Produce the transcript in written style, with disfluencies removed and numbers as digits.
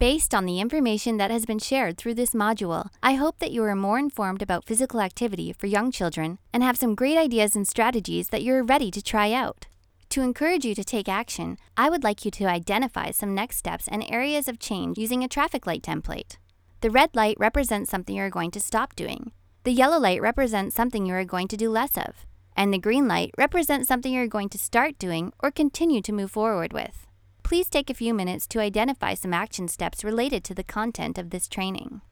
Based on the information that has been shared through this module, I hope that you are more informed about physical activity for young children and have some great ideas and strategies that you're ready to try out. To encourage you to take action, I would like you to identify some next steps and areas of change using a traffic light template. The red light represents something you're going to stop doing. The yellow light represents something you are going to do less of. And the green light represents something you're going to start doing or continue to move forward with. Please take a few minutes to identify some action steps related to the content of this training.